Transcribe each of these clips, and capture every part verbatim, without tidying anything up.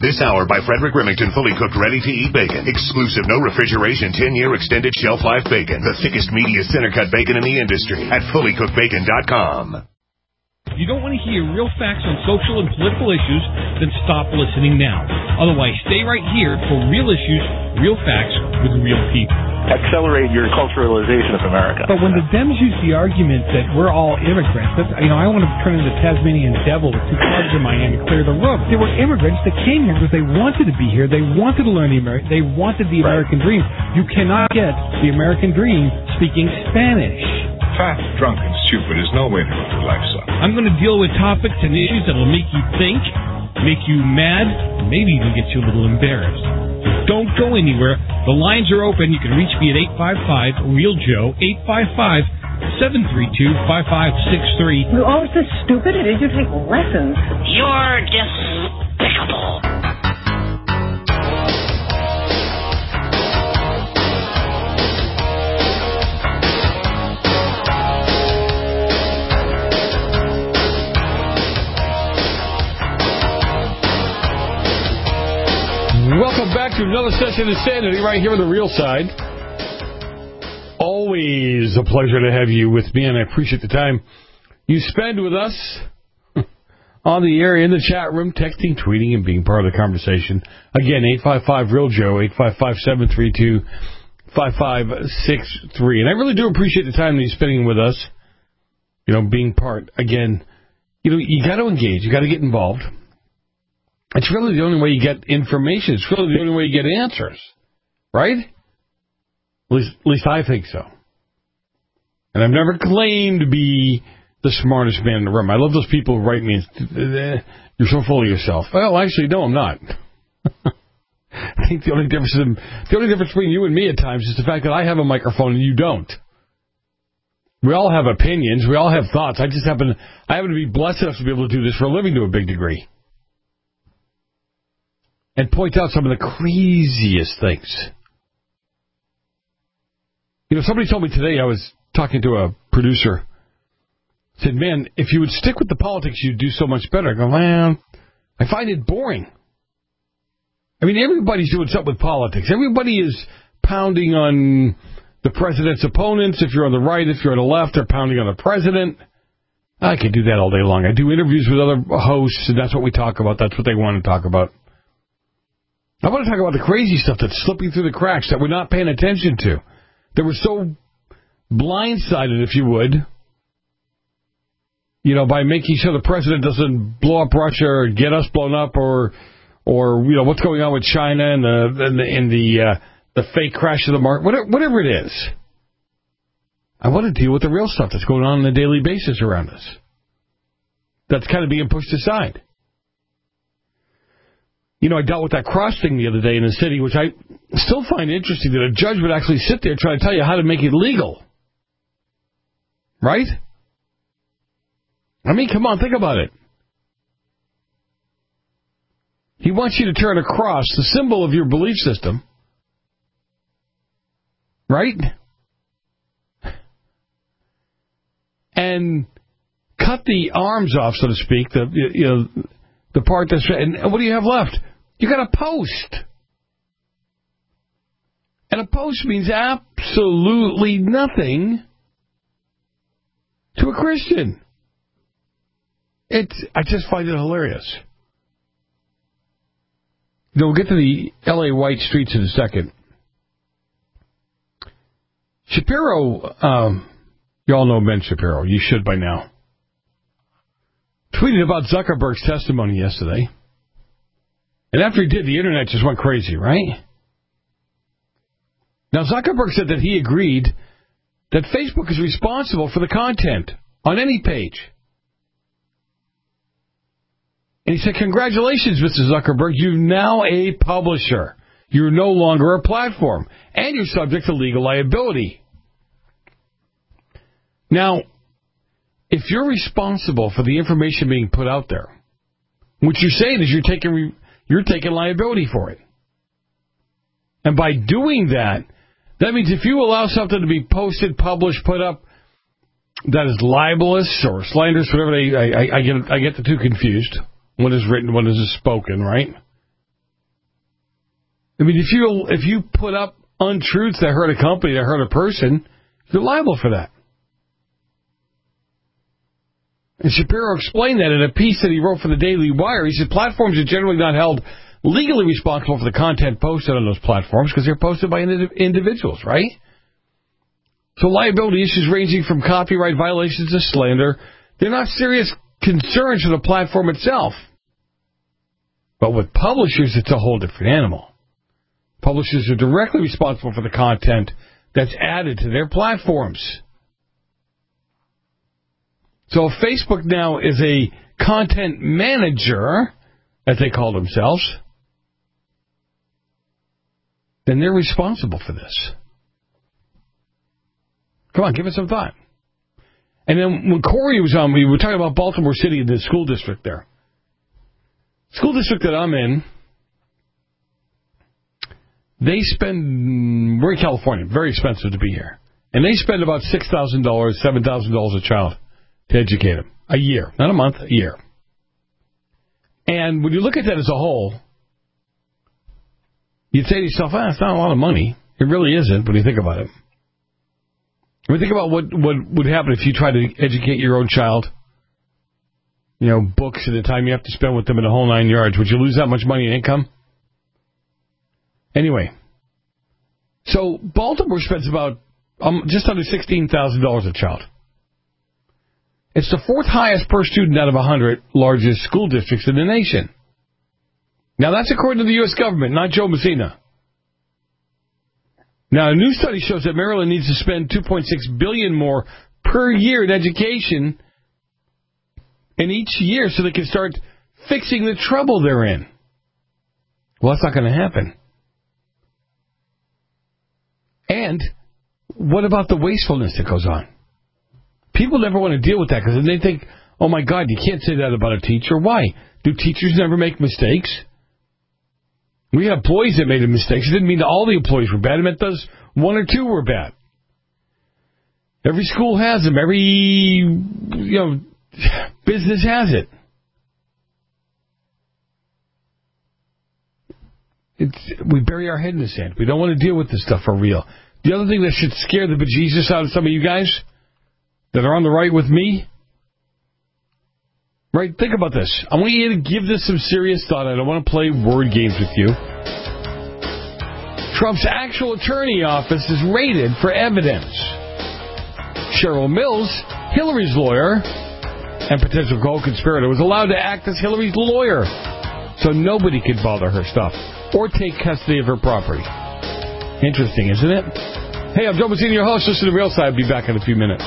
This hour by Frederick Remington, fully cooked, ready-to-eat bacon. Exclusive, no refrigeration, ten-year extended shelf life bacon. The thickest, meatiest center-cut bacon in the industry at fully cooked bacon dot com. If you don't want to hear real facts on social and political issues, then stop listening now. Otherwise, stay right here for real issues, real facts with real people. Accelerate your culturalization of America. But when the Dems use the argument that we're all immigrants, that's, you know, I want to turn into Tasmanian devil with two clubs in my hand and clear the room. They were immigrants that came here because they wanted to be here. They wanted to learn the American. They wanted the American right. dream. You cannot get the American dream speaking Spanish. Fat, drunk, and stupid is no way to live your life, son. I'm going to deal with topics and issues that will make you think, make you mad, maybe even get you a little embarrassed. Don't go anywhere. The lines are open. You can reach me at eight five five, real Joe, eight five five, seven three two, five five six three. You're always so stupid. Did you take lessons? You're despicable. Welcome back to another session of Insanity right here on the Real Side. Always a pleasure to have you with me, and I appreciate the time you spend with us on the air, in the chat room, texting, tweeting, and being part of the conversation. Again, eight five five, real Joe, eight five five, seven three two, five five six three. And I really do appreciate the time that you're spending with us, you know, being part. Again, you know, you got to engage. You got to get involved. It's really the only way you get information. It's really the only way you get answers. Right? At least, at least I think so. And I've never claimed to be the smartest man in the room. I love those people who write me, you're so full of yourself. Well, actually, no, I'm not. I think the only difference in, the only difference between you and me at times is the fact that I have a microphone and you don't. We all have opinions. We all have thoughts. I just happen, I happen to be blessed enough to be able to do this for a living to a big degree. And point out some of the craziest things. You know, somebody told me today, I was talking to a producer, said, man, if you would stick with the politics, you'd do so much better. I go, well, I find it boring. I mean, everybody's doing something with politics. Everybody is pounding on the president's opponents. If you're on the right, if you're on the left, they're pounding on the president. I could do that all day long. I do interviews with other hosts, and that's what we talk about. That's what they want to talk about. I want to talk about the crazy stuff that's slipping through the cracks that we're not paying attention to. That we're so blindsided, if you would, you know, by making sure the president doesn't blow up Russia or get us blown up, or, or you know, what's going on with China and the and the, and the, uh, the fake crash of the market, whatever, whatever it is. I want to deal with the real stuff that's going on on a daily basis around us. That's kind of being pushed aside. You know, I dealt with that cross thing the other day in the city, which I still find interesting, that a judge would actually sit there trying to tell you how to make it legal. Right? I mean, come on, think about it. He wants you to turn a cross, the symbol of your belief system. Right? And cut the arms off, so to speak, the, you know, the part that's... And what do you have left? You got a post. And a post means absolutely nothing to a Christian. It's, I just find it hilarious. You know, we'll get to the L A white streets in a second. Shapiro, um, you all know Ben Shapiro. You should by now. Tweeted about Zuckerberg's testimony yesterday. And after he did, the internet just went crazy, right? Now, Zuckerberg said that he agreed that Facebook is responsible for the content on any page. And he said, congratulations, Mister Zuckerberg, you're now a publisher. You're no longer a platform. And you're subject to legal liability. Now, if you're responsible for the information being put out there, what you're saying is you're taking you're taking liability for it. And by doing that, that means if you allow something to be posted, published, put up that is libelous or slanderous, whatever they, I, I, I get I get the two confused. One is written, one is spoken, right? I mean, if you if you put up untruths that hurt a company, that hurt a person, you're liable for that. And Shapiro explained that in a piece that he wrote for the Daily Wire. He said platforms are generally not held legally responsible for the content posted on those platforms because they're posted by individuals, right? So liability issues ranging from copyright violations to slander, they're not serious concerns for the platform itself. But with publishers, it's a whole different animal. Publishers are directly responsible for the content that's added to their platforms. So if Facebook now is a content manager, as they call themselves, then they're responsible for this. Come on, give it some thought. And then when Corey was on, we were talking about Baltimore City, the school district there. School district that I'm in, they spend, we're in California, very expensive to be here. And they spend about six thousand dollars, seven thousand dollars a child to educate them. A year. Not a month, a year. And when you look at that as a whole, you'd say to yourself, ah, it's not a lot of money. It really isn't when you think about it. I mean, think about what, what would happen if you tried to educate your own child. You know, books and the time you have to spend with them in the whole nine yards. Would you lose that much money in income? Anyway, so Baltimore spends about um, just under sixteen thousand dollars a child. It's the fourth highest per student out of one hundred largest school districts in the nation. Now, that's according to the U S government, not Joe Messina. Now, a new study shows that Maryland needs to spend two point six billion dollars more per year in education in each year so they can start fixing the trouble they're in. Well, that's not going to happen. And what about the wastefulness that goes on? People never want to deal with that because then they think, oh, my God, you can't say that about a teacher. Why? Do teachers never make mistakes? We have employees that made mistakes. It didn't mean that all the employees were bad. It meant those one or two were bad. Every school has them. Every, you know, business has it. It's, we bury our head in the sand. We don't want to deal with this stuff for real. The other thing that should scare the bejesus out of some of you guys that are on the right with me, right? Think about this. I want you to give this some serious thought. I don't want to play word games with you. Trump's actual attorney office is raided for evidence. Cheryl Mills, Hillary's lawyer and potential co-conspirator, was allowed to act as Hillary's lawyer so nobody could bother her stuff or take custody of her property. Interesting, isn't it? Hey, I'm Joe Messina, your host. Listen to The Real Side. I'll be back in a few minutes.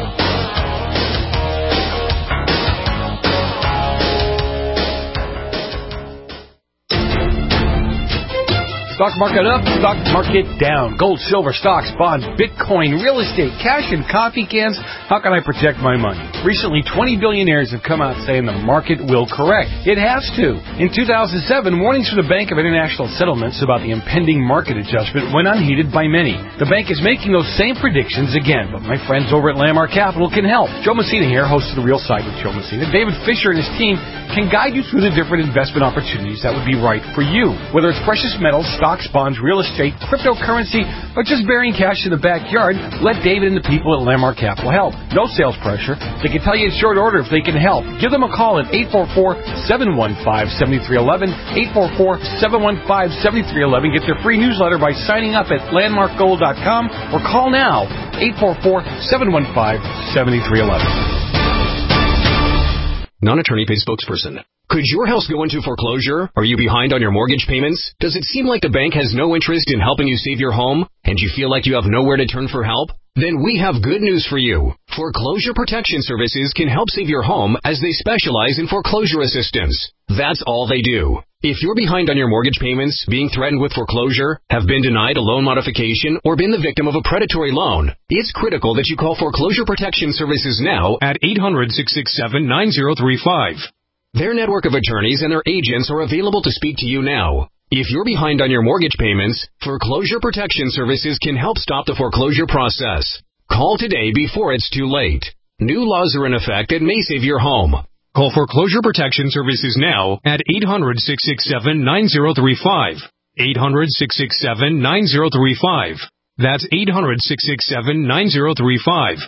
Stock market up, stock market down. Gold, silver, stocks, bonds, Bitcoin, real estate, cash, and coffee cans. How can I protect my money? Recently, twenty billionaires have come out saying the market will correct. It has to. In two thousand seven, warnings from the Bank of International Settlements about the impending market adjustment went unheeded by many. The bank is making those same predictions again, but my friends over at Landmark Capital can help. Joe Messina here, host of The Real Side with Joe Messina. David Fisher and his team can guide you through the different investment opportunities that would be right for you. Whether it's precious metals, stocks, bonds, real estate, cryptocurrency, or just burying cash in the backyard, let David and the people at Landmark Capital help. No sales pressure. They can tell you in short order if they can help. Give them a call at eight four four, seven one five, seven three one one, eight four four, seven one five, seven three one one. Get their free newsletter by signing up at landmark gold dot com or call now, eight four four, seven one five, seven three one one. Non-attorney paid spokesperson. Could your house go into foreclosure? Are you behind on your mortgage payments? Does it seem like the bank has no interest in helping you save your home? And you feel like you have nowhere to turn for help? Then we have good news for you. Foreclosure Protection Services can help save your home as they specialize in foreclosure assistance. That's all they do. If you're behind on your mortgage payments, being threatened with foreclosure, have been denied a loan modification, or been the victim of a predatory loan, it's critical that you call Foreclosure Protection Services now at eight hundred, six six seven, nine zero three five. Their network of attorneys and their agents are available to speak to you now. If you're behind on your mortgage payments, Foreclosure Protection Services can help stop the foreclosure process. Call today before it's too late. New laws are in effect that may save your home. Call Foreclosure Protection Services now at eight hundred, six six seven, nine zero three five. eight hundred, six six seven, nine zero three five. That's eight hundred, six six seven, nine zero three five.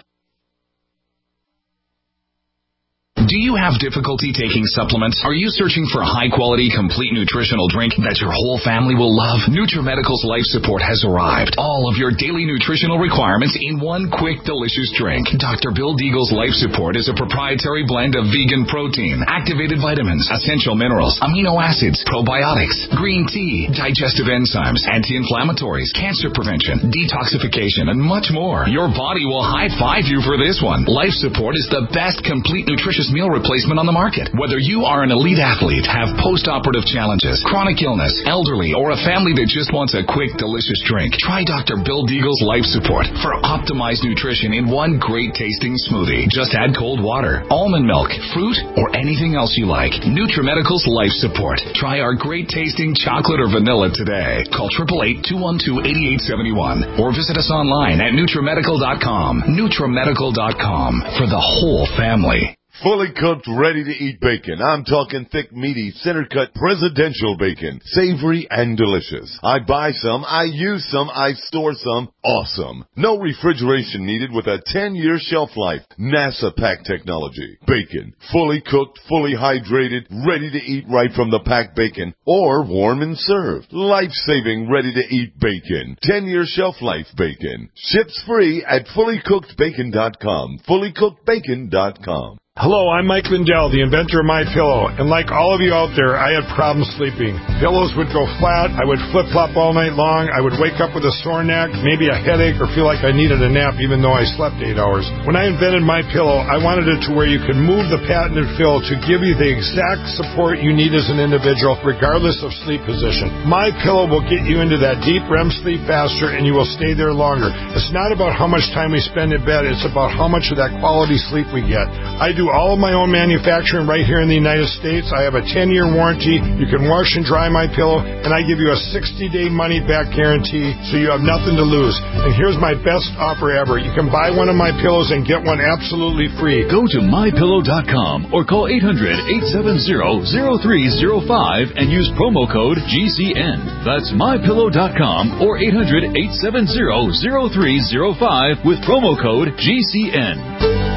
Do you have difficulty taking supplements? Are you searching for a high-quality, complete nutritional drink that your whole family will love? NutriMedical's Life Support has arrived. All of your daily nutritional requirements in one quick, delicious drink. Doctor Bill Deagle's Life Support is a proprietary blend of vegan protein, activated vitamins, essential minerals, amino acids, probiotics, green tea, digestive enzymes, anti-inflammatories, cancer prevention, detoxification, and much more. Your body will high-five you for this one. Life Support is the best complete nutritious meal replacement on the market. Whether you are an elite athlete, have post-operative challenges, chronic illness, elderly, or a family that just wants a quick, delicious drink, try Doctor Bill Deagle's Life Support for optimized nutrition in one great-tasting smoothie. Just add cold water, almond milk, fruit, or anything else you like. NutriMedical's Life Support. Try our great-tasting chocolate or vanilla today. Call eight eight eight, two one two, eight eight seven one or visit us online at NutriMedical dot com. NutriMedical dot com for the whole family. Fully cooked, ready-to-eat bacon. I'm talking thick, meaty, center-cut presidential bacon. Savory and delicious. I buy some, I use some, I store some. Awesome. No refrigeration needed with a ten-year shelf life. NASA pack technology. Bacon. Fully cooked, fully hydrated, ready to eat right from the packed bacon. Or warm and served. Life-saving, ready-to-eat bacon. ten-year shelf life bacon. Ships free at fully cooked bacon dot com. fully cooked bacon dot com. Hello, I'm Mike Lindell, the inventor of MyPillow, and like all of you out there, I had problems sleeping. Pillows would go flat, I would flip-flop all night long, I would wake up with a sore neck, maybe a headache, or feel like I needed a nap even though I slept eight hours. When I invented MyPillow, I wanted it to where you could move the patented fill to give you the exact support you need as an individual, regardless of sleep position. MyPillow will get you into that deep R E M sleep faster, and you will stay there longer. It's not about how much time we spend in bed, it's about how much of that quality sleep we get. I do all of my own manufacturing right here in the United States. I have a ten-year warranty. You can wash and dry my pillow, and I give you a sixty-day money-back guarantee, so you have nothing to lose. And here's my best offer ever. You can buy one of my pillows and get one absolutely free. Go to my pillow dot com or call eight hundred, eight seven zero, zero three zero five and use promo code G C N. That's my pillow dot com or eight hundred, eight seven zero, zero three zero five with promo code G C N.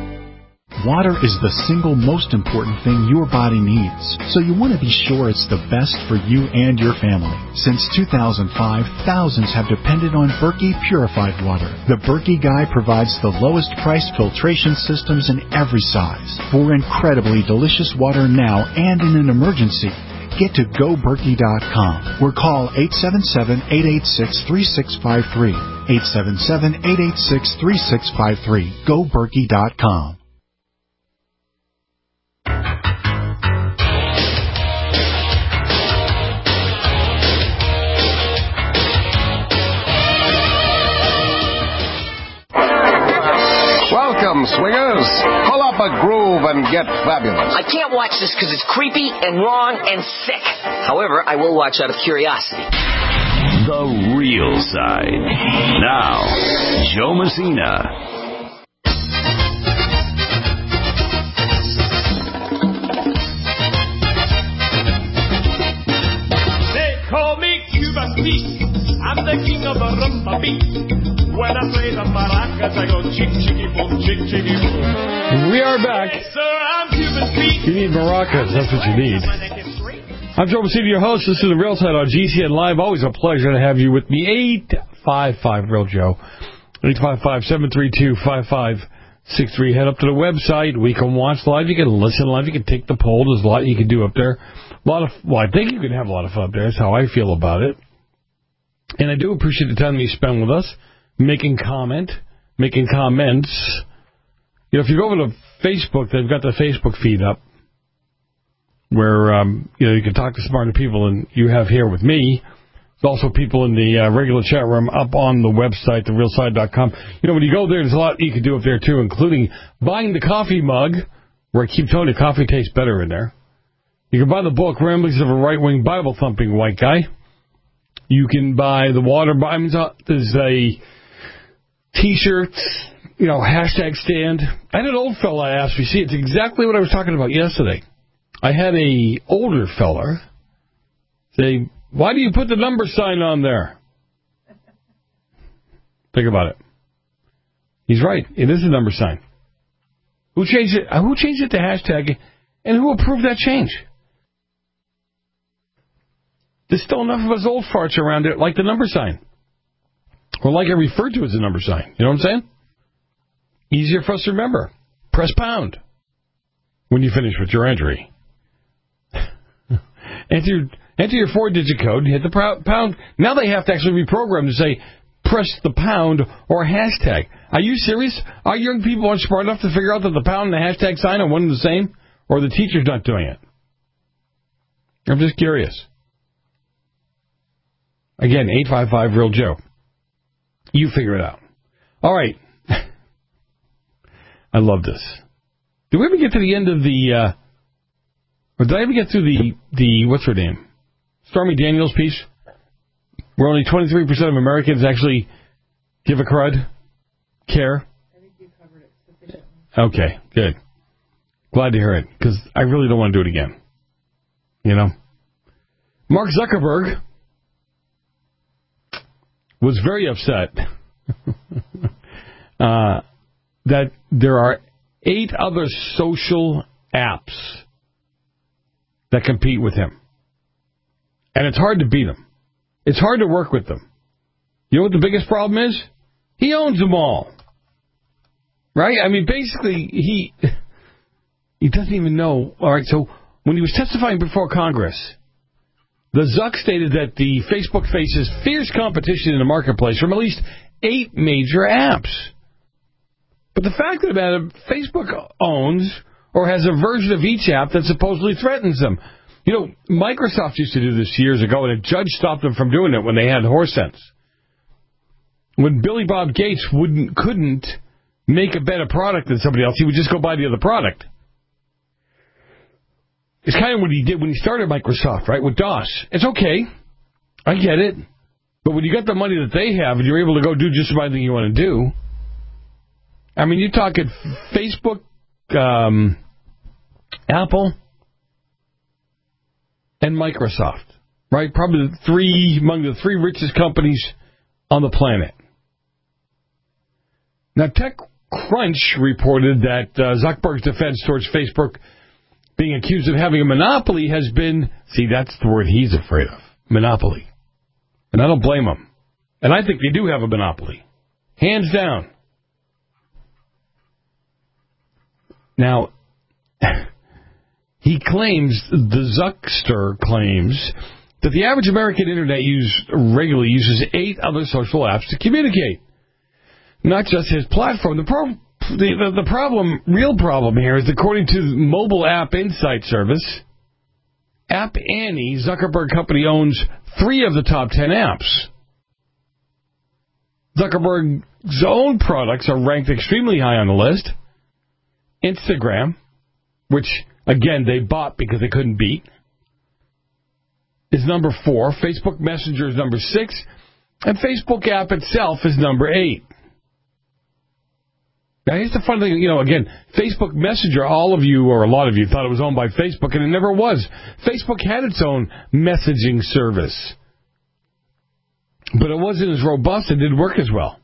Water is the single most important thing your body needs, so you want to be sure it's the best for you and your family. Since two thousand five, thousands have depended on Berkey purified water. The Berkey Guy provides the lowest price filtration systems in every size for incredibly delicious water now and in an emergency. Get to go berkey dot com or call eight seven seven, eight eight six, three six five three. eight seven seven, eight eight six, three six five three. go berkey dot com. Welcome, swingers. Pull up a groove and get fabulous. I can't watch this because it's creepy and wrong and sick. However, I will watch out of curiosity. The real side. Now, Joe Messina. They call me Cuba Pete. I'm the king of the rumba beat. When I play the maracas, I go chick, chicky, boom, chick, chicky, boom. We are back. Yes, sir, I'm Cuban Pete. You need maracas. That's what you need. I'm Joe Messina, your host. This is The Real Side on G C N Live. Always a pleasure to have you with me. eight five five, Real Joe. eight five five, seven three two, five five six three. Head up to the website. We can watch live. You can listen live. You can take the poll. There's a lot you can do up there. A lot of, well, I think you can have a lot of fun up there. That's how I feel about it. And I do appreciate the time you spend with us, making comment, making comments. You know, if you go over to Facebook, they've got the Facebook feed up where, um, you know, you can talk to smarter people than you have here with me. There's also people in the uh, regular chat room up on the website, the real side dot com. You know, when you go there, there's a lot you can do up there, too, including buying the coffee mug, where I keep telling you coffee tastes better in there. You can buy the book, Ramblings of a Right-Wing Bible-Thumping White Guy. You can buy the water. I mean, there's a T-shirt, you know, hashtag stand. I had an old fella ask me. See, it's exactly what I was talking about yesterday. I had a older fella Say, why do you put the number sign on there? Think about it. He's right. It is a number sign. Who changed it? Who changed it to hashtag, and who approved that change? There's still enough of us old farts around it like the number sign. Or like it referred to as a number sign. You know what I'm saying? Easier for us to remember. Press pound when you finish with your entry. enter, enter your four-digit code, hit the pound. Now they have to actually reprogram to say, press the pound or hashtag. Are you serious? Are young people aren't smart enough to figure out that the pound and the hashtag sign are one and the same? Or the teacher's not doing it? I'm just curious. Again, eight five five real Joe. You figure it out. All right. I love this. Did we ever get to the end of the, uh, or did I ever get through the, the, what's her name? Stormy Daniels piece? Where only twenty-three percent of Americans actually give a crud? Care? I think you covered it sufficiently. Okay, good. Glad to hear it, because I really don't want to do it again. You know? Mark Zuckerberg was very upset uh, that there are eight other social apps that compete with him. And it's hard to beat them. It's hard to work with them. You know what the biggest problem is? He owns them all. Right? I mean, basically, he he doesn't even know. All right, so when he was testifying before Congress, the Zuck stated that the Facebook faces fierce competition in the marketplace from at least eight major apps. But the fact of the matter, Facebook owns or has a version of each app that supposedly threatens them. You know, Microsoft used to do this years ago, and a judge stopped them from doing it when they had horse sense. When Billy Bob Gates wouldn't, couldn't make a better product than somebody else, he would just go buy the other product. It's kind of what he did when he started Microsoft, right, with DOS. It's okay. I get it. But when you got the money that they have and you're able to go do just about anything you want to do, I mean, you're talking Facebook, um, Apple, and Microsoft, right? Probably the three, among the three richest companies on the planet. Now, TechCrunch reported that uh, Zuckerberg's defense towards Facebook being accused of having a monopoly has been, see, that's the word he's afraid of, monopoly. And I don't blame him. And I think they do have a monopoly. Hands down. Now, he claims, the Zuckster claims, that the average American Internet use regularly uses eight other social apps to communicate. Not just his platform. The, pro- the, the, the problem, real problem here is, according to the Mobile App Insight Service, App Annie, Zuckerberg Company, owns three of the top ten apps. Zuckerberg's own products are ranked extremely high on the list. Instagram, which, again, they bought because they couldn't beat, is number four. Facebook Messenger is number six. And Facebook app itself is number eight. Now, here's the fun thing. You know, again, Facebook Messenger, all of you, or a lot of you, thought it was owned by Facebook, and it never was. Facebook had its own messaging service. But it wasn't as robust and didn't work as well.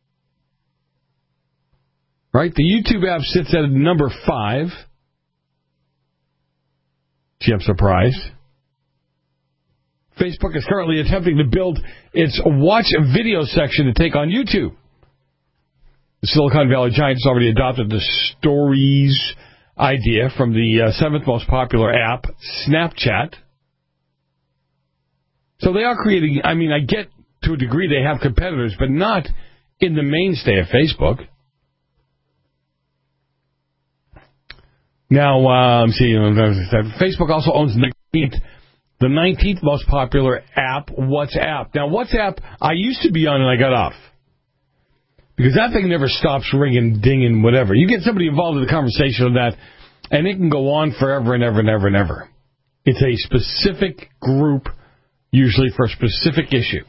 Right? The YouTube app sits at number five. Gee, I'm surprised. Facebook is currently attempting to build its watch video section to take on YouTube. The Silicon Valley giant has already adopted the Stories idea from the uh, seventh most popular app, Snapchat. So they are creating, I mean, I get to a degree they have competitors, but not in the mainstay of Facebook. Now, um, see, Facebook also owns the nineteenth most popular app, WhatsApp. Now, WhatsApp, I used to be on and I got off. Because that thing never stops ringing, dinging, whatever. You get somebody involved in the conversation of that, and it can go on forever and ever and ever and ever. It's a specific group, usually for a specific issue.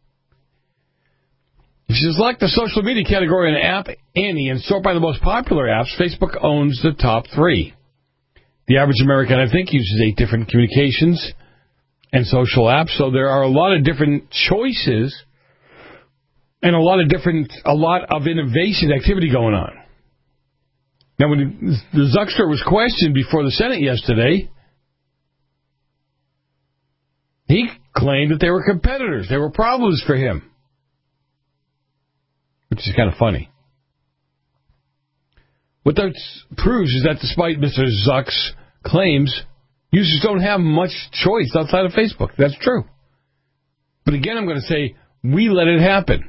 If you select the social media category in App Annie and sort by the most popular apps, Facebook owns the top three. The average American, I think, uses eight different communications and social apps. So there are a lot of different choices and a lot of different, a lot of innovation activity going on. Now, when the Zuckster was questioned before the Senate yesterday, he claimed that they were competitors. They were problems for him, which is kind of funny. What that proves is that despite Mister Zuck's claims, users don't have much choice outside of Facebook. That's true. But again, I'm going to say, we let it happen.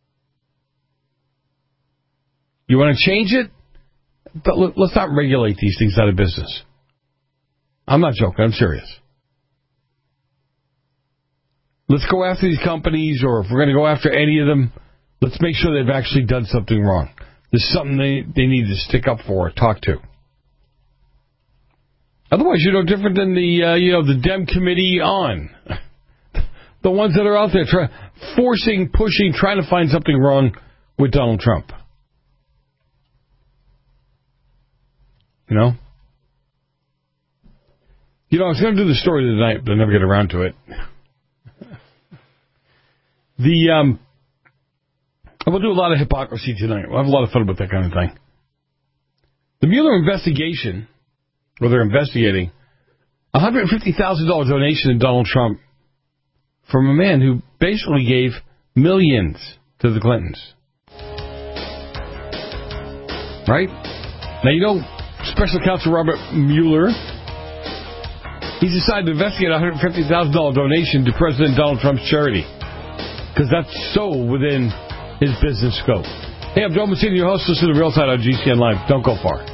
You want to change it? But let's not regulate these things out of business. I'm not joking. I'm serious. Let's go after these companies, or if we're going to go after any of them, let's make sure they've actually done something wrong. There's something they, they need to stick up for or talk to. Otherwise, you're no different than the uh, you know the Dem Committee on. The ones that are out there try, forcing, pushing, trying to find something wrong with Donald Trump. You know? You know, I was going to do the story tonight, but I never get around to it. The, um, we'll do a lot of hypocrisy tonight. We'll have a lot of fun with that kind of thing. The Mueller investigation, where they're investigating, one hundred fifty thousand dollars donation to Donald Trump from a man who basically gave millions to the Clintons. Right? Now, you know, Special Counsel Robert Mueller, he's decided to investigate a one hundred fifty thousand dollars donation to President Donald Trump's charity, because that's so within his business scope. Hey, I'm Joe Messina, your host. Listen to Real Time on G C N Live. Don't go far.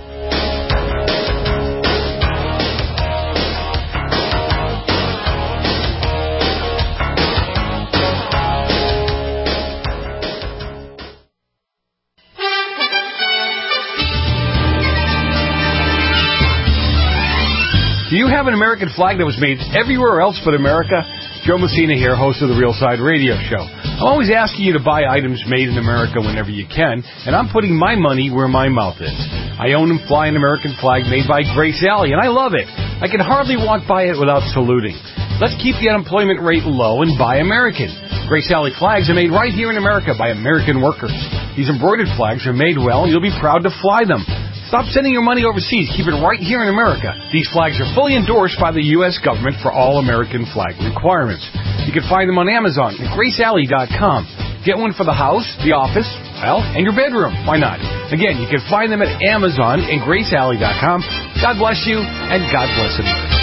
Do you have an American flag that was made everywhere else but America? Joe Messina here, host of the Real Side Radio Show. I'm always asking you to buy items made in America whenever you can, and I'm putting my money where my mouth is. I own and fly an American flag made by Grace Alley, and I love it. I can hardly walk by it without saluting. Let's keep the unemployment rate low and buy American. Grace Alley flags are made right here in America by American workers. These embroidered flags are made well, and you'll be proud to fly them. Stop sending your money overseas. Keep it right here in America. These flags are fully endorsed by the U S government for all American flag requirements. You can find them on Amazon at grace alley dot com. Get one for the house, the office, well, and your bedroom. Why not? Again, you can find them at Amazon and grace alley dot com. God bless you, and God bless America.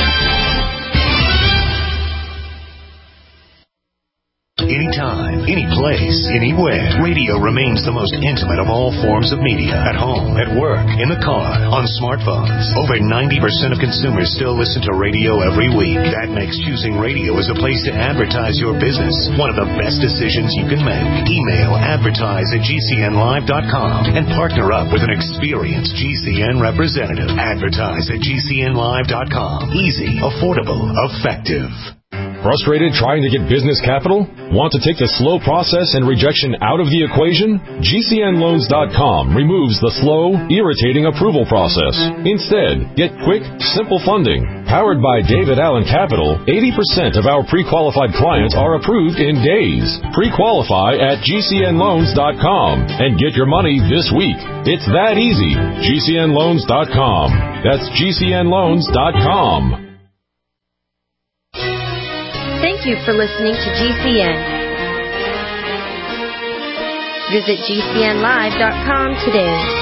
Anytime, any place, anywhere. Radio remains the most intimate of all forms of media. At home, at work, in the car, on smartphones. Over ninety percent of consumers still listen to radio every week. That makes choosing radio as a place to advertise your business one of the best decisions you can make. Email advertise at G C N live dot com and partner up with an experienced G C N representative. Advertise at G C N live dot com. Easy, affordable, effective. Frustrated trying to get business capital? Want to take the slow process and rejection out of the equation? G C N loans dot com removes the slow, irritating approval process. Instead, get quick, simple funding. Powered by David Allen Capital, eighty percent of our pre-qualified clients are approved in days. Pre-qualify at G C N loans dot com and get your money this week. It's that easy. G C N loans dot com. That's G C N loans dot com. Thank you for listening to G C N. Visit G C N live dot com today.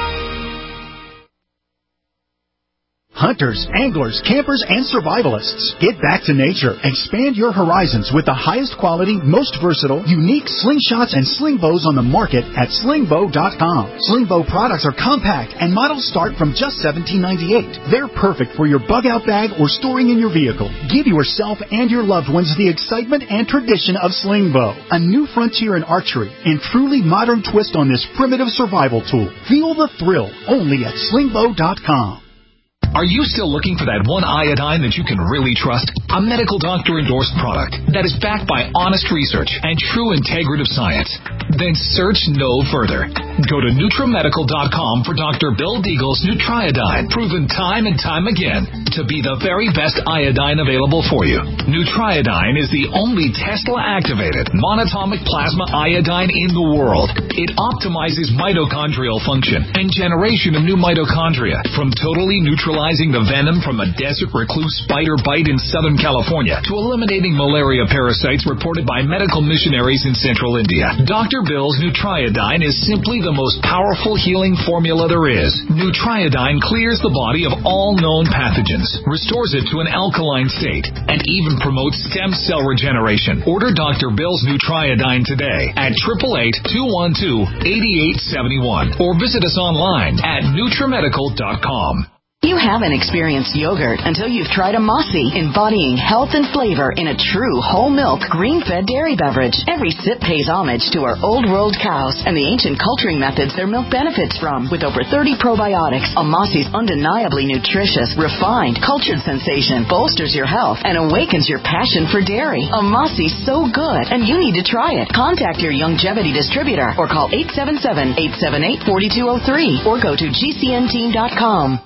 Hunters, anglers, campers, and survivalists. Get back to nature. Expand your horizons with the highest quality, most versatile, unique slingshots and sling bows on the market at sling bow dot com. Sling bow products are compact and models start from just seventeen ninety-eight. They're perfect for your bug-out bag or storing in your vehicle. Give yourself and your loved ones the excitement and tradition of sling bow. A new frontier in archery and truly modern twist on this primitive survival tool. Feel the thrill only at sling bow dot com. Are you still looking for that one iodine that you can really trust? A medical doctor-endorsed product that is backed by honest research and true integrative science? Then search no further. Go to Nutramedical dot com for Doctor Bill Deagle's Nutriodine, proven time and time again to be the very best iodine available for you. Nutriodine is the only Tesla-activated monatomic plasma iodine in the world. It optimizes mitochondrial function and generation of new mitochondria, from totally neutralizing the venom from a desert recluse spider bite in Southern California to eliminating malaria parasites reported by medical missionaries in Central India. Doctor Bill's Nutriodine is simply the most powerful healing formula there is. Nutriodine clears the body of all known pathogens, restores it to an alkaline state, and even promotes stem cell regeneration. Order Doctor Bill's Nutriodine today at eight eight eight, two one two, eight eight seven one or visit us online at Nutramedical dot com. You haven't experienced yogurt until you've tried a Mossy, embodying health and flavor in a true whole milk, green-fed dairy beverage. Every sip pays homage to our old world cows and the ancient culturing methods their milk benefits from. With over thirty probiotics, a Mossy's undeniably nutritious, refined, cultured sensation bolsters your health and awakens your passion for dairy. A Mossy's so good, and you need to try it. Contact your Youngevity distributor or call eight seven seven, eight seven eight, four two zero three or go to G C N team dot com.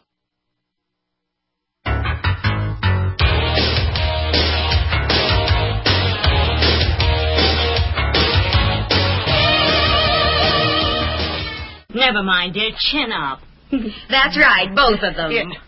Never mind, dear. Chin up. That's right, both of them. Yeah.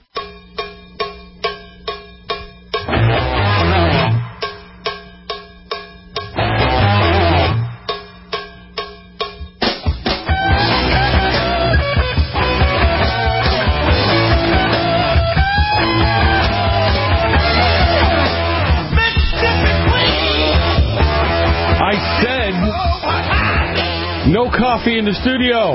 I said no coffee in the studio.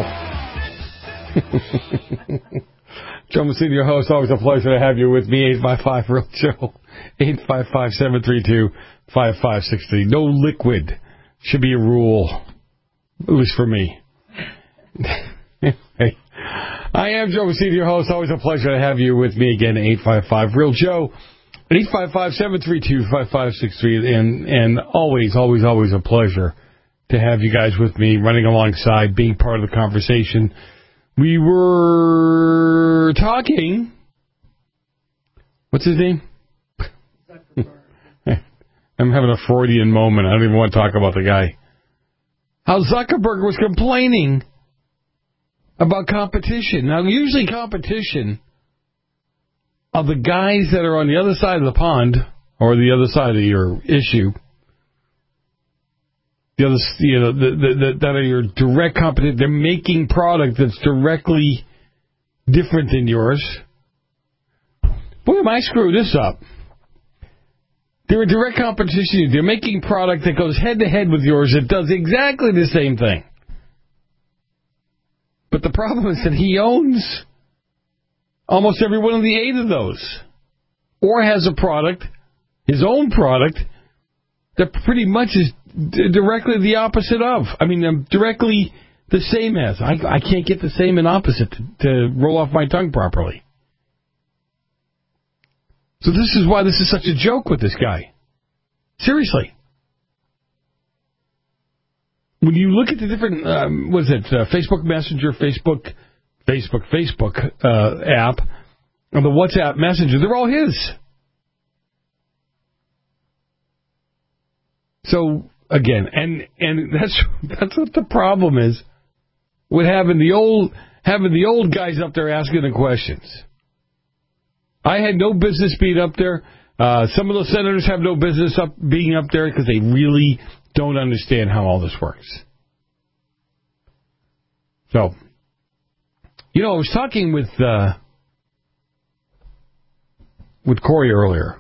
Joe Messina, your host. Always a pleasure to have you with me. eight five five, real Joe. eight five five, seven three two, five five six three. No liquid should be a rule, at least for me. Hey, I am Joe Messina, your host. Always a pleasure to have you with me again. eight five five, real Joe. eight five five, seven three two, five five six three. And, and always, always, always a pleasure to have you guys with me, running alongside, being part of the conversation. We were talking, what's his name? I'm having a Freudian moment. I don't even want to talk about the guy. How Zuckerberg was complaining about competition. Now, usually competition of the guys that are on the other side of the pond, or the other side of your issue, the other, you know, the, the, the, that are your direct competition. They're making product that's directly different than yours. Boy, am I screw this up. They're a direct competition. They're making product that goes head to head with yours. It does exactly the same thing. But the problem is that he owns almost every one of the eight of those, or has a product, his own product, that pretty much is directly the opposite of. I mean, um, directly the same as. I, I can't get the same and opposite to, to roll off my tongue properly. So this is why this is such a joke with this guy. Seriously. When you look at the different, um, what is it, uh, Facebook Messenger, Facebook, Facebook, Facebook uh, app, and the WhatsApp Messenger, they're all his. So, again, and and that's that's what the problem is with having the old having the old guys up there asking the questions. I had no business being up there. Uh, some of the senators have no business up being up there because they really don't understand how all this works. So, you know, I was talking with uh, with Corey earlier,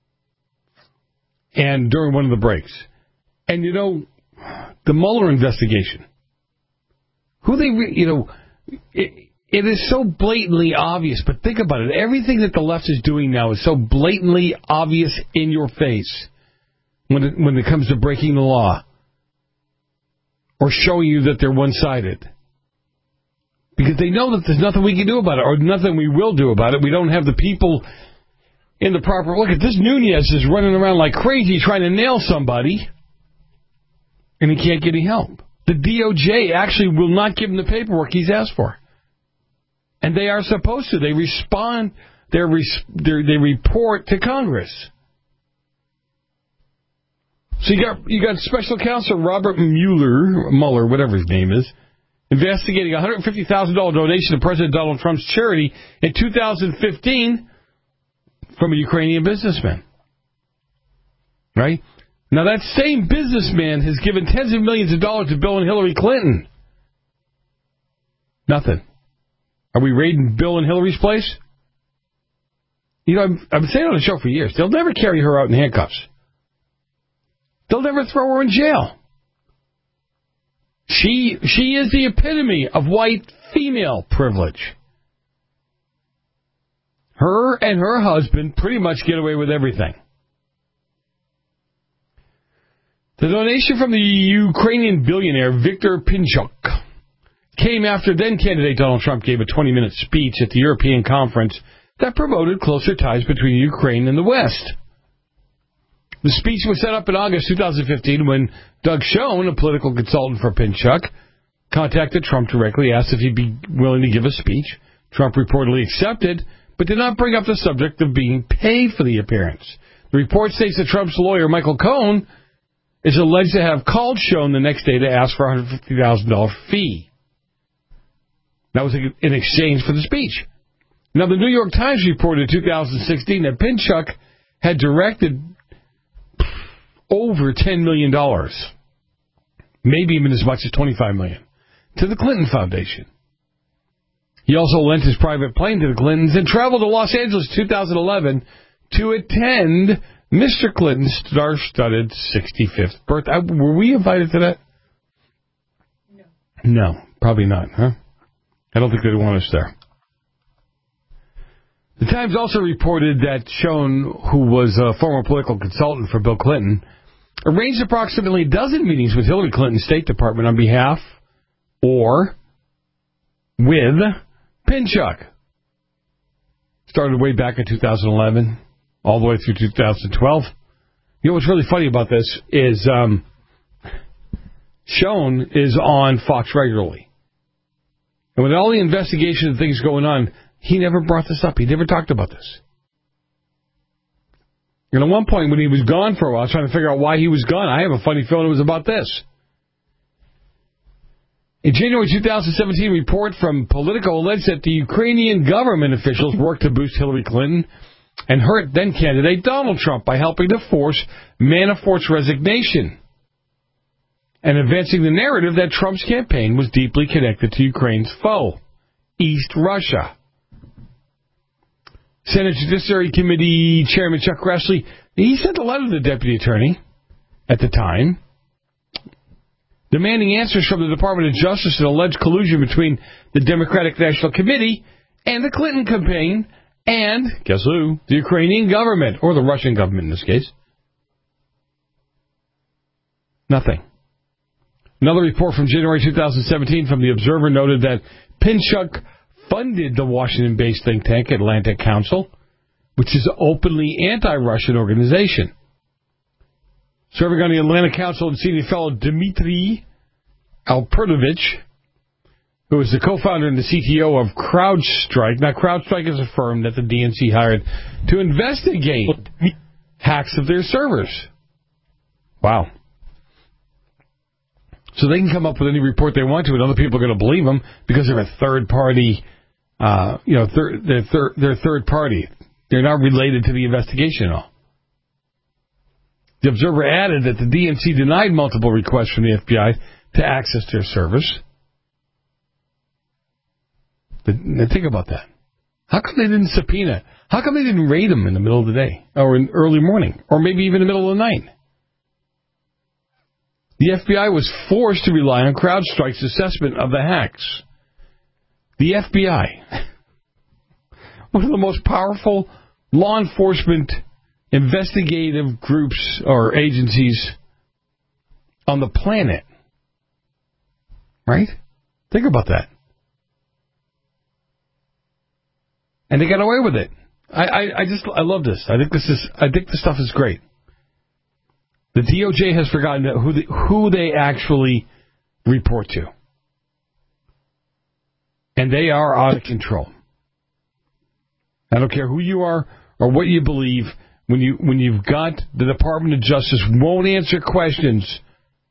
and during one of the breaks. And, you know, the Mueller investigation, who they, re- you know, it, it is so blatantly obvious. But think about it. Everything that the left is doing now is so blatantly obvious in your face when it, when it comes to breaking the law or showing you that they're one-sided. Because they know that there's nothing we can do about it, or nothing we will do about it. We don't have the people in the proper... Look at this. Nunez is running around like crazy trying to nail somebody, and he can't get any help. The D O J actually will not give him the paperwork he's asked for. And they are supposed to. They respond, they they report to Congress. So you got you got Special Counsel Robert Mueller, Mueller, whatever his name is, investigating a one hundred fifty thousand dollars donation to President Donald Trump's charity in two thousand fifteen from a Ukrainian businessman. Right? Now, that same businessman has given tens of millions of dollars to Bill and Hillary Clinton. Nothing. Are we raiding Bill and Hillary's place? You know, I've, I've been saying on the show for years, they'll never carry her out in handcuffs. They'll never throw her in jail. She she is the epitome of white female privilege. Her and her husband pretty much get away with everything. The donation from the Ukrainian billionaire Viktor Pinchuk came after then-candidate Donald Trump gave a twenty-minute speech at the European conference that promoted closer ties between Ukraine and the West. The speech was set up in August twenty fifteen when Doug Schoen, a political consultant for Pinchuk, contacted Trump directly, asked if he'd be willing to give a speech. Trump reportedly accepted, but did not bring up the subject of being paid for the appearance. The report states that Trump's lawyer, Michael Cohen, is alleged to have called Schoen the next day to ask for a one hundred fifty thousand dollars fee. That was in exchange for the speech. Now, the New York Times reported in two thousand sixteen that Pinchuk had directed over ten million dollars, maybe even as much as twenty-five million dollars, to the Clinton Foundation. He also lent his private plane to the Clintons and traveled to Los Angeles in two thousand eleven to attend Mister Clinton's star-studded sixty-fifth birthday. Were we invited to that? No. No, probably not, huh? I don't think they'd want us there. The Times also reported that Schoen, who was a former political consultant for Bill Clinton, arranged approximately a dozen meetings with Hillary Clinton's State Department on behalf or with Pinchuk. Started way back in two thousand eleven, all the way through two thousand twelve. You know what's really funny about this is um, Schoen is on Fox regularly. And with all the investigation and things going on, he never brought this up. He never talked about this. And at one point, when he was gone for a while, I was trying to figure out why he was gone. I have a funny feeling it was about this. In January two thousand seventeen, a report from Politico alleged that the Ukrainian government officials worked to boost Hillary Clinton and hurt then-candidate Donald Trump by helping to force Manafort's resignation and advancing the narrative that Trump's campaign was deeply connected to Ukraine's foe, East Russia. Senate Judiciary Committee Chairman Chuck Grassley, he sent a letter to the deputy attorney at the time, demanding answers from the Department of Justice and alleged collusion between the Democratic National Committee and the Clinton campaign and, guess who, the Ukrainian government, or the Russian government in this case. Nothing. Another report from January two thousand seventeen from The Observer noted that Pinchuk funded the Washington-based think tank Atlantic Council, which is an openly anti-Russian organization. Serving on the Atlantic Council and senior fellow Dmitry Alpertovich, who is the co-founder and the C T O of CrowdStrike. Now, CrowdStrike is a firm that the D N C hired to investigate hacks of their servers. Wow. So they can come up with any report they want to, and other people are going to believe them because they're a third party. Uh, you know, thir- they're, thir- they're third party. They're not related to the investigation at all. The Observer added that the D N C denied multiple requests from the F B I to access their servers. But, now think about that. How come they didn't subpoena? How come they didn't raid them in the middle of the day or in early morning or maybe even in the middle of the night? The F B I was forced to rely on CrowdStrike's assessment of the hacks. The F B I, one of the most powerful law enforcement investigative groups or agencies on the planet. Right? Think about that. And they got away with it. I, I, I just I love this. I think this is I think this stuff is great. The D O J has forgotten who the, who they actually report to. And they are out of control. I don't care who you are or what you believe. When you when you've got the Department of Justice won't answer questions,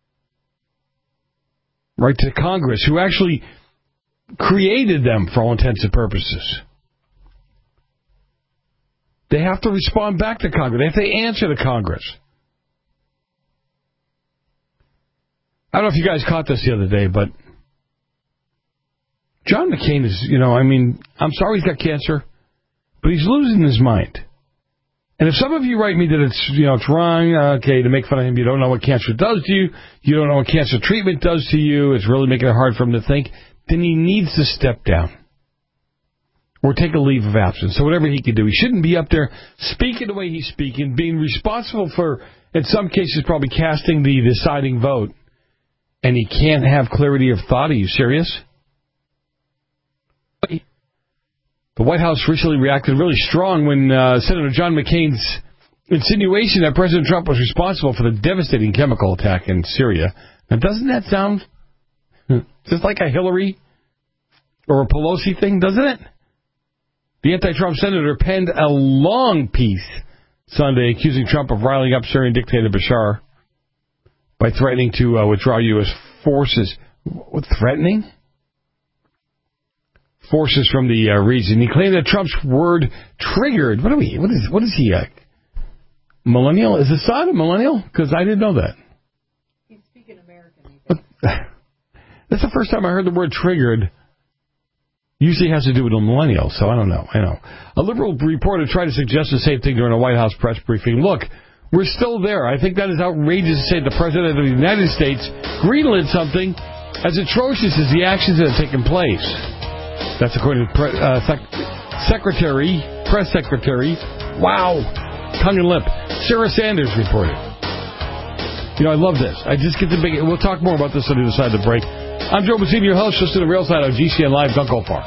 right, to Congress, who actually created them for all intents and purposes. They have to respond back to Congress. They have to answer to Congress. I don't know if you guys caught this the other day, but John McCain is, you know, I mean, I'm sorry he's got cancer, but he's losing his mind. And if some of you write me that it's, you know, it's wrong, okay, to make fun of him, you don't know what cancer does to you, you don't know what cancer treatment does to you, it's really making it hard for him to think, then he needs to step down. Or take a leave of absence. So whatever he can do. He shouldn't be up there speaking the way he's speaking, being responsible for, in some cases, probably casting the deciding vote. And he can't have clarity of thought. Are you serious? The White House recently reacted really strong when uh, Senator John McCain's insinuation that President Trump was responsible for the devastating chemical attack in Syria. Now, doesn't that sound just like a Hillary or a Pelosi thing, doesn't it? The anti-Trump senator penned a long piece Sunday accusing Trump of riling up Syrian dictator Bashar by threatening to uh, withdraw U S forces. What, threatening? Forces from the uh, region. He claimed that Trump's word triggered. What are we? What is? What is he? A millennial? Is Assad a millennial? Because I didn't know that. He's speaking American. That's the first time I heard the word triggered. Usually has to do with a millennial, so I don't know. I know. A liberal reporter tried to suggest the same thing during a White House press briefing. Look, we're still there. I think that is outrageous to say the President of the United States greenlit something as atrocious as the actions that have taken place. That's according to pre- uh, sec- Secretary, Press Secretary, wow, tongue and lip, Sarah Sanders reported. You know, I love this. I just get to make it. We'll talk more about this on the other side of the break. I'm Joe Mazzini, your host, just to the real side on G C N Live. Don't go far.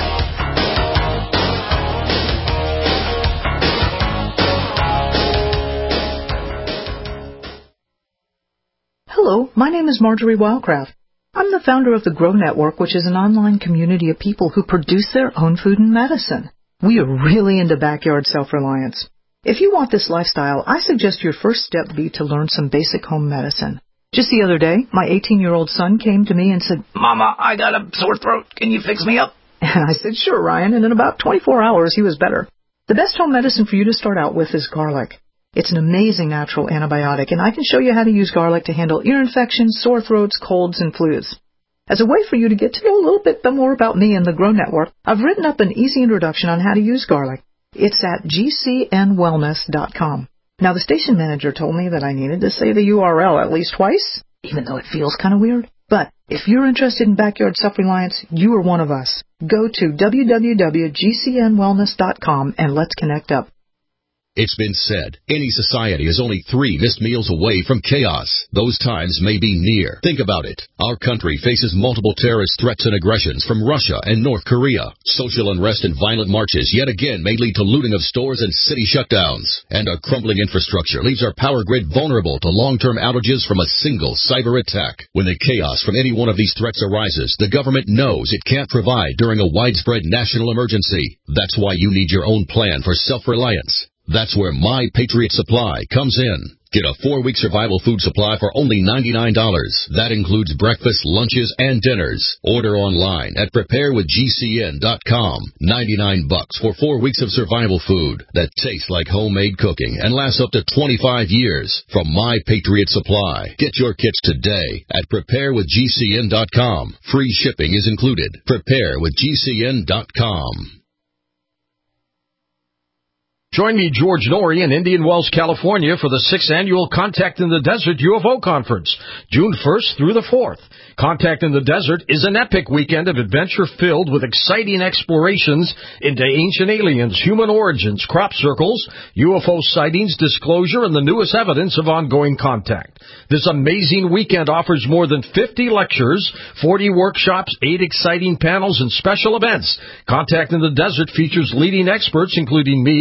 Hello, my name is Marjorie Wildcraft. I'm the founder of the Grow Network, which is an online community of people who produce their own food and medicine. We are really into backyard self-reliance. If you want this lifestyle, I suggest your first step be to learn some basic home medicine. Just the other day, my eighteen-year-old son came to me and said, "Mama, I got a sore throat. Can you fix me up?" And I said, "Sure, Ryan," and in about twenty-four hours, he was better. The best home medicine for you to start out with is garlic. It's an amazing natural antibiotic, and I can show you how to use garlic to handle ear infections, sore throats, colds, and flus. As a way for you to get to know a little bit more about me and the Grow Network, I've written up an easy introduction on how to use garlic. It's at G C N wellness dot com. Now, the station manager told me that I needed to say the U R L at least twice, even though it feels kind of weird. But if you're interested in backyard self-reliance, you are one of us. Go to w w w dot G C N wellness dot com and let's connect up. It's been said, any society is only three missed meals away from chaos. Those times may be near. Think about it. Our country faces multiple terrorist threats and aggressions from Russia and North Korea. Social unrest and violent marches yet again may lead to looting of stores and city shutdowns. And a crumbling infrastructure leaves our power grid vulnerable to long-term outages from a single cyber attack. When the chaos from any one of these threats arises, the government knows it can't provide during a widespread national emergency. That's why you need your own plan for self-reliance. That's where My Patriot Supply comes in. Get a four-week survival food supply for only ninety-nine dollars. That includes breakfast, lunches, and dinners. Order online at prepare with G C N dot com. ninety-nine bucks for four weeks of survival food that tastes like homemade cooking and lasts up to twenty-five years from My Patriot Supply. Get your kits today at prepare with G C N dot com. Free shipping is included. prepare with G C N dot com. Join me, George Norrie, in Indian Wells, California, for the sixth annual Contact in the Desert U F O Conference, June first through the fourth. Contact in the Desert is an epic weekend of adventure filled with exciting explorations into ancient aliens, human origins, crop circles, U F O sightings, disclosure, and the newest evidence of ongoing contact. This amazing weekend offers more than fifty lectures, forty workshops, eight exciting panels, and special events. Contact in the Desert features leading experts, including me, George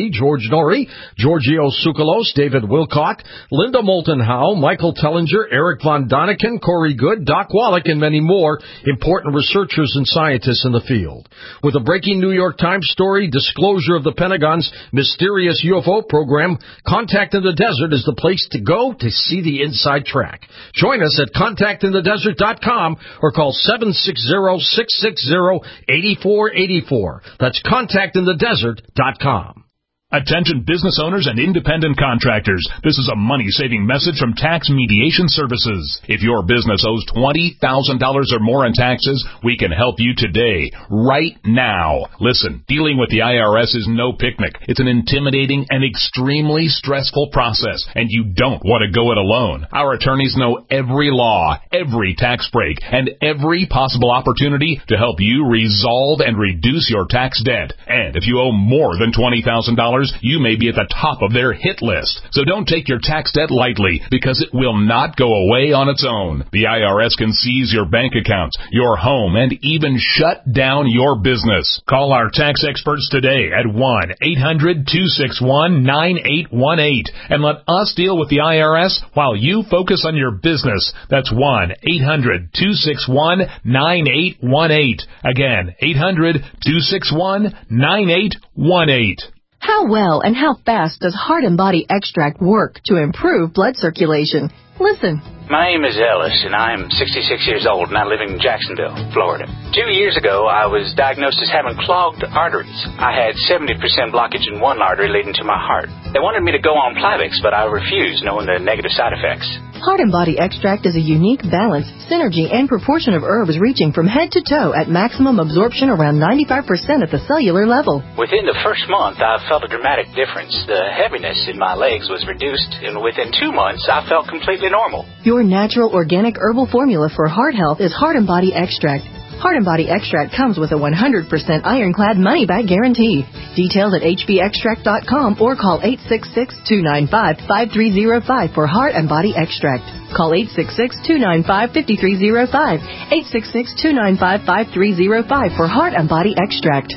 George Norrie, Giorgio Tsoukalos, David Wilcock, Linda Moulton Howe, Michael Tellinger, Eric Von Doniken, Corey Good, Doc Wallach, and many more important researchers and scientists in the field. With a breaking New York Times story, disclosure of the Pentagon's mysterious U F O program, Contact in the Desert is the place to go to see the inside track. Join us at contact in the desert dot com or call seven six zero, six six zero, eight four eight four. That's contact in the desert dot com. Attention business owners and independent contractors. This is a money-saving message from Tax Mediation Services. If your business owes twenty thousand dollars or more in taxes, we can help you today, right now. Listen, dealing with the I R S is no picnic. It's an intimidating and extremely stressful process, and you don't want to go it alone. Our attorneys know every law, every tax break, and every possible opportunity to help you resolve and reduce your tax debt. And if you owe more than twenty thousand dollars, you may be at the top of their hit list. So don't take your tax debt lightly, because it will not go away on its own. The I R S can seize your bank accounts, your home, and even shut down your business. Call our tax experts today at one eight hundred, two six one, nine eight one eight and let us deal with the I R S while you focus on your business. That's one eight hundred, two six one, nine eight one eight. Again, eight hundred, two six one, nine eight one eight. How well and how fast does Heart and Body Extract work to improve blood circulation? Listen. My name is Ellis, and I'm sixty-six years old, and I live in Jacksonville, Florida. Two years ago, I was diagnosed as having clogged arteries. I had seventy percent blockage in one artery leading to my heart. They wanted me to go on Plavix, but I refused, knowing the negative side effects. Heart and Body Extract is a unique balance, synergy, and proportion of herbs reaching from head to toe at maximum absorption around ninety-five percent at the cellular level. Within the first month, I felt a dramatic difference. The heaviness in my legs was reduced, and within two months, I felt completely normal. Your natural organic herbal formula for heart health is Heart and Body Extract. Heart and Body Extract comes with a one hundred percent ironclad money-back guarantee. Details at h b extract dot com or call eight six six, two nine five, five three zero five for Heart and Body Extract. Call eight six six, two nine five, five three zero five, eight six six, two nine five, five three zero five for Heart and Body Extract.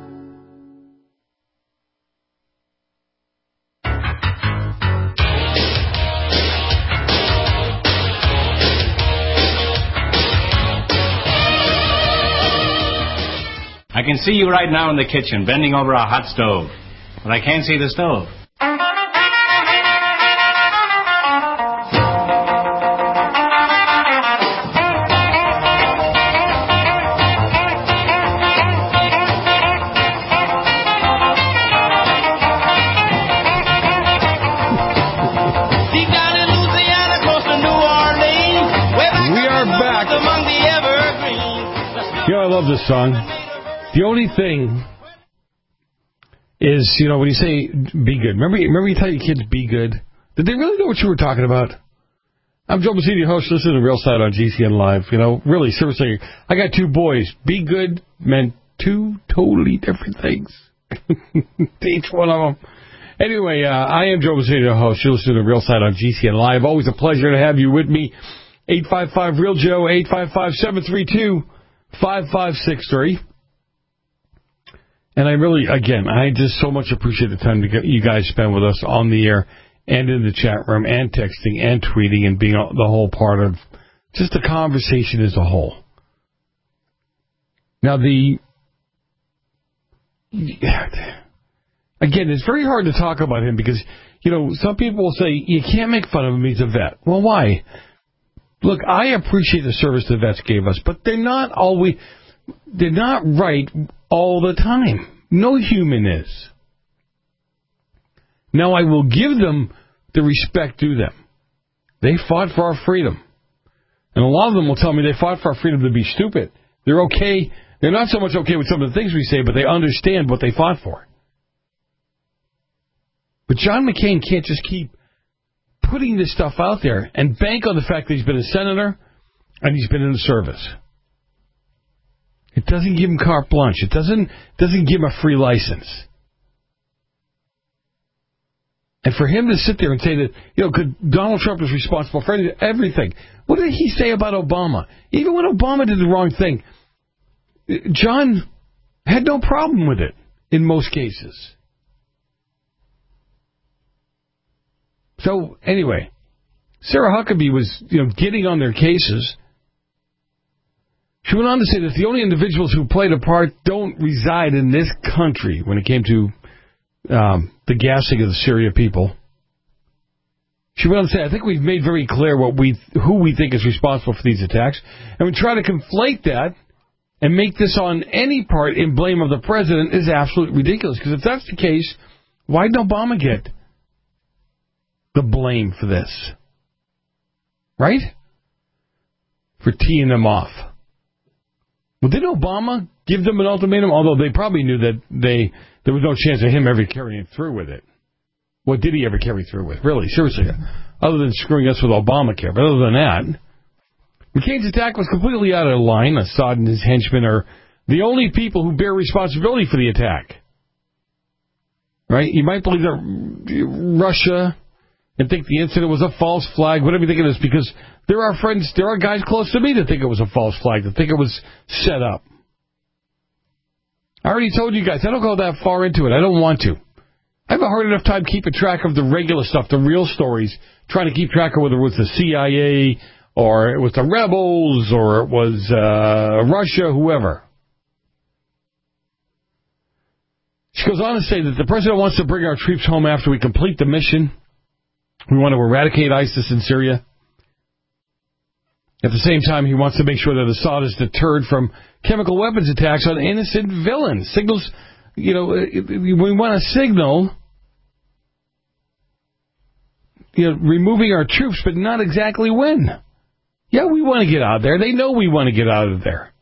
I can see you right now in the kitchen, bending over a hot stove. But I can't see the stove. We are back. You know, I love this song. The only thing is, you know, when you say be good, remember, remember you tell your kids be good? Did they really know what you were talking about? I'm Joe Messini, host, listen to Real Side on G C N Live. You know, really, seriously, I got two boys. Be good meant two totally different things to each one of them. Anyway, uh, I am Joe Messini, host. You listen to Real Side on G C N Live. Always a pleasure to have you with me. eight five five, real Joe, eight five five, seven three two, five five six three. And I really, again, I just so much appreciate the time that you guys spend with us on the air and in the chat room and texting and tweeting and being the whole part of just the conversation as a whole. Now, the... Again, it's very hard to talk about him because, you know, some people will say, you can't make fun of him, he's a vet. Well, why? Look, I appreciate the service the vets gave us, but they're not always... They're not right all the time. No human is. Now, I will give them the respect due them. They fought for our freedom. And a lot of them will tell me they fought for our freedom to be stupid. They're okay. They're not so much okay with some of the things we say, but they understand what they fought for. But John McCain can't just keep putting this stuff out there and bank on the fact that he's been a senator and he's been in the service. It doesn't give him carte blanche. It doesn't doesn't give him a free license. And for him to sit there and say that, you know, could Donald Trump is responsible for everything. What did he say about Obama? Even when Obama did the wrong thing, John had no problem with it in most cases. So, anyway, Sarah Huckabee was, you know, getting on their cases. She went on to say that the only individuals who played a part don't reside in this country when it came to um, the gassing of the Syria people. She went on to say, I think we've made very clear what we, who we think is responsible for these attacks, and we try to conflate that and make this on any part in blame of the president is absolutely ridiculous. Because if that's the case, why didn't Obama get the blame for this? Right? For teeing them off. Well, didn't Obama give them an ultimatum? Although they probably knew that they there was no chance of him ever carrying through with it. What did he ever carry through with? Really, seriously. Other than screwing us with Obamacare. But other than that, McCain's attack was completely out of line. Assad and his henchmen are the only people who bear responsibility for the attack. Right? You might believe that Russia and think the incident was a false flag, whatever you think it is, because there are friends, there are guys close to me that think it was a false flag, that think it was set up. I already told you guys, I don't go that far into it. I don't want to. I have a hard enough time keeping track of the regular stuff, the real stories, trying to keep track of whether it was the C I A or it was the rebels or it was uh, Russia, whoever. She goes on to say that the president wants to bring our troops home after we complete the mission. We want to eradicate ISIS in Syria. At the same time, he wants to make sure that Assad is deterred from chemical weapons attacks on innocent villains. Signals, you know, we want to signal, you know, removing our troops, but not exactly when. Yeah, we want to get out there. They know we want to get out of there.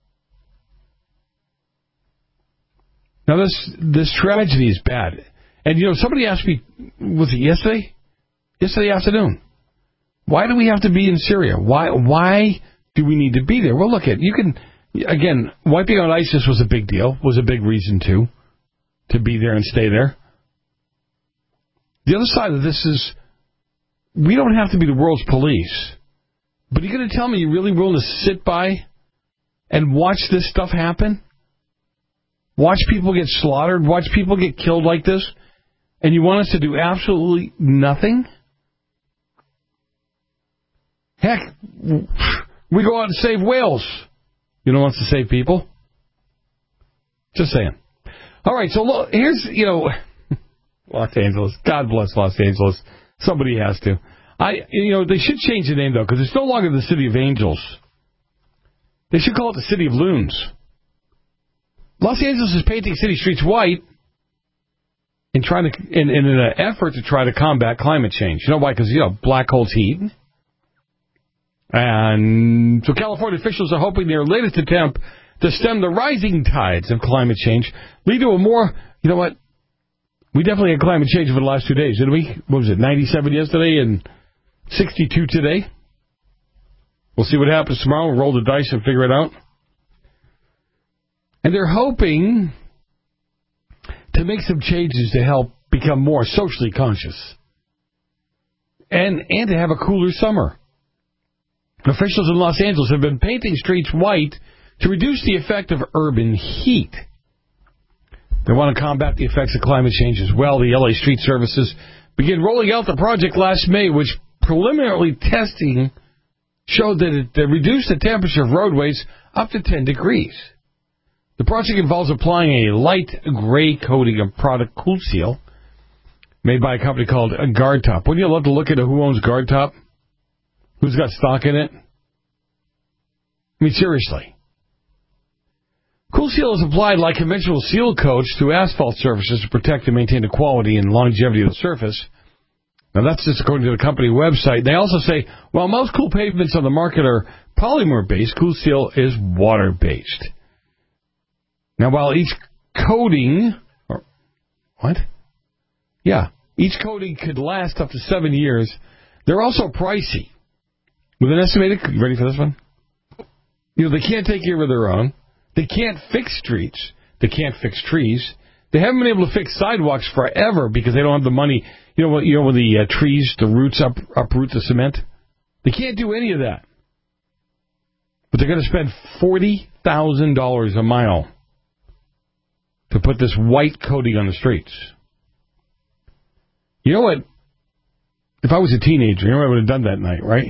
Now, this this tragedy is bad. And, you know, somebody asked me, was it yesterday? Yesterday afternoon. Why do we have to be in Syria? Why why do we need to be there? Well, look, at you can, again, wiping out ISIS was a big deal, was a big reason to, to be there and stay there. The other side of this is, we don't have to be the world's police. But are you going to tell me you're really willing to sit by and watch this stuff happen? Watch people get slaughtered? Watch people get killed like this? And you want us to do absolutely nothing? Heck, we go out and save whales. You don't want us to save people? Just saying. All right, so look, here's, you know, Los Angeles. God bless Los Angeles. Somebody has to. I, you know, they should change the name, though, because it's no longer the City of Angels. They should call it the City of Loons. Los Angeles is painting city streets white in trying to, in, in an effort to try to combat climate change. You know why? Because, you know, black holes heat. And so California officials are hoping their latest attempt to stem the rising tides of climate change lead to a more, you know what, we definitely had climate change over the last two days, didn't we? What was it, ninety-seven yesterday and sixty-two today? We'll see what happens tomorrow. We'll roll the dice and figure it out. And they're hoping to make some changes to help become more socially conscious and and to have a cooler summer. Officials in Los Angeles have been painting streets white to reduce the effect of urban heat. They want to combat the effects of climate change as well. The L A Street Services began rolling out the project last May, which preliminary testing showed that it reduced the temperature of roadways up to ten degrees. The project involves applying a light gray coating of product Cool Seal made by a company called Guard Top. Wouldn't you love to look at who owns Guard Top? Who's got stock in it? I mean, seriously. Cool Seal is applied like conventional seal coats to asphalt surfaces to protect and maintain the quality and longevity of the surface. Now, that's just according to the company website. They also say, while most cool pavements on the market are polymer-based, Cool Seal is water-based. Now, while each coating... Or, what? Yeah. Each coating could last up to seven years. They're also pricey. With an estimated... You ready for this one? You know, they can't take care of their own. They can't fix streets. They can't fix trees. They haven't been able to fix sidewalks forever because they don't have the money. You know what? You know when the uh, trees, the roots up uproot the cement. They can't do any of that. But they're going to spend forty thousand dollars a mile to put this white coating on the streets. You know what If I was a teenager, you know what I would have done that night, right?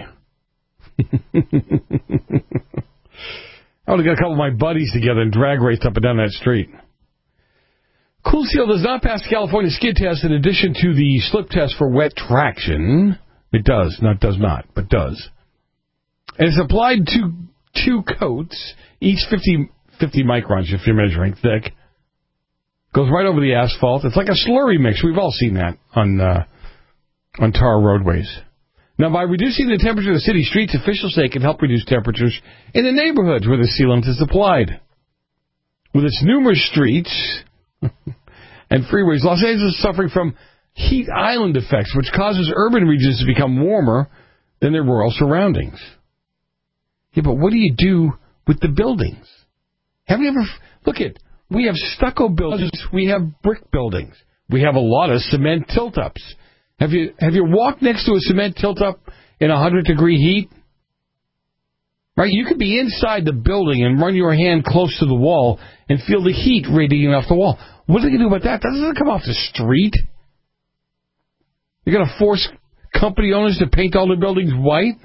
I would have got a couple of my buddies together and drag raced up and down that street. Cool Seal does not pass the California skid test in addition to the slip test for wet traction. It does, not does not, but does. And it's applied to two coats, each fifty, fifty microns if you're measuring thick. Goes right over the asphalt. It's like a slurry mix. We've all seen that on uh, on tar roadways. Now, by reducing the temperature of the city streets, officials say it can help reduce temperatures in the neighborhoods where the sealant is applied. With its numerous streets and freeways, Los Angeles is suffering from heat island effects, which causes urban regions to become warmer than their rural surroundings. Yeah, but what do you do with the buildings? Have you ever... Look at... We have stucco buildings. We have brick buildings. We have a lot of cement tilt-ups. Have you have you walked next to a cement tilt-up in one hundred degree heat? Right? You could be inside the building and run your hand close to the wall and feel the heat radiating off the wall. What are they going to do about that? That doesn't come off the street. You're going to force company owners to paint all their buildings white?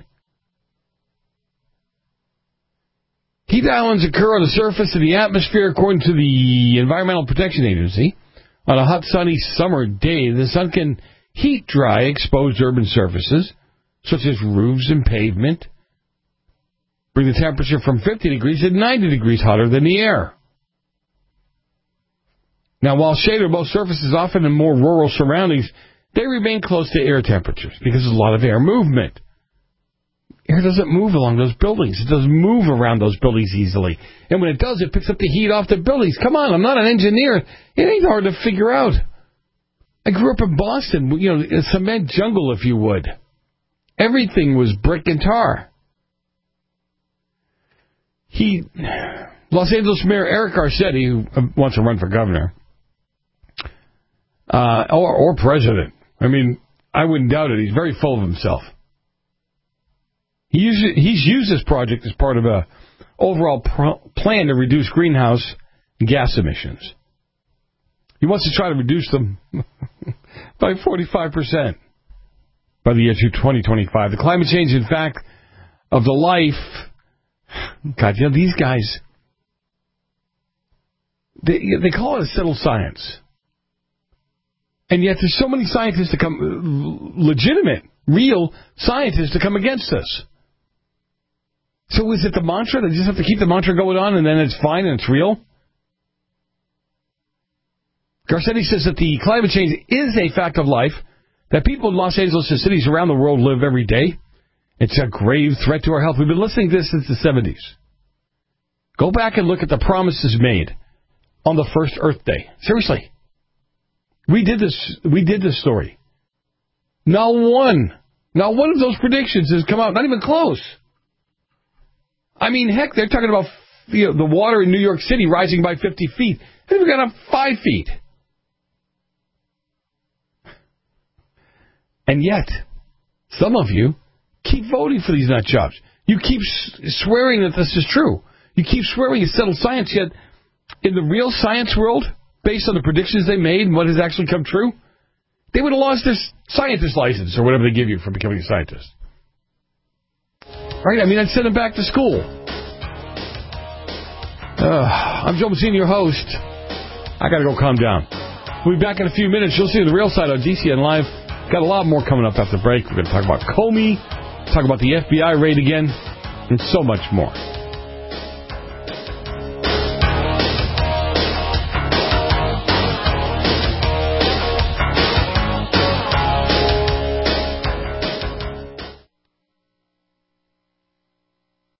Heat islands occur on the surface of the atmosphere, according to the Environmental Protection Agency. On a hot, sunny summer day, the sun can heat dry exposed urban surfaces, such as roofs and pavement, bring the temperature from fifty degrees to ninety degrees hotter than the air. Now, while shaded on both surfaces, often in more rural surroundings, they remain close to air temperatures because there's a lot of air movement. Air doesn't move along those buildings. It doesn't move around those buildings easily. And when it does, it picks up the heat off the buildings. Come on, I'm not an engineer. It ain't hard to figure out. I grew up in Boston, you know, a cement jungle, if you would. Everything was brick and tar. He, Los Angeles Mayor Eric Garcetti, who wants to run for governor, uh, or, or president. I mean, I wouldn't doubt it. He's very full of himself. He uses, he's used this project as part of a overall pro- plan to reduce greenhouse gas emissions. He wants to try to reduce them by forty-five percent by the year twenty twenty-five. The climate change, in fact, of the life... God, you know, these guys, they, they call it a settled science. And yet there's so many scientists to come, legitimate, real scientists to come against us. So is it the mantra? They just have to keep the mantra going on and then it's fine and it's real? Garcetti says that the climate change is a fact of life, that people in Los Angeles and cities around the world live every day. It's a grave threat to our health. We've been listening to this since the seventies. Go back and look at the promises made on the first Earth Day. Seriously. We did this, we did this story. Not one, not one of those predictions has come out, not even close. I mean, heck, they're talking about, you know, the water in New York City rising by fifty feet. They haven't got up five feet. And yet, some of you keep voting for these nut jobs. You keep swearing that this is true. You keep swearing it's settled science, yet in the real science world, based on the predictions they made and what has actually come true, they would have lost their scientist license or whatever they give you for becoming a scientist. Right? I mean, I'd send them back to school. Uh, I'm Joe Messina, your host. I got to go calm down. We'll be back in a few minutes. You'll see the real side on G C N Live. Got a lot more coming up after the break. We're going to talk about Comey, talk about the F B I raid again, and so much more.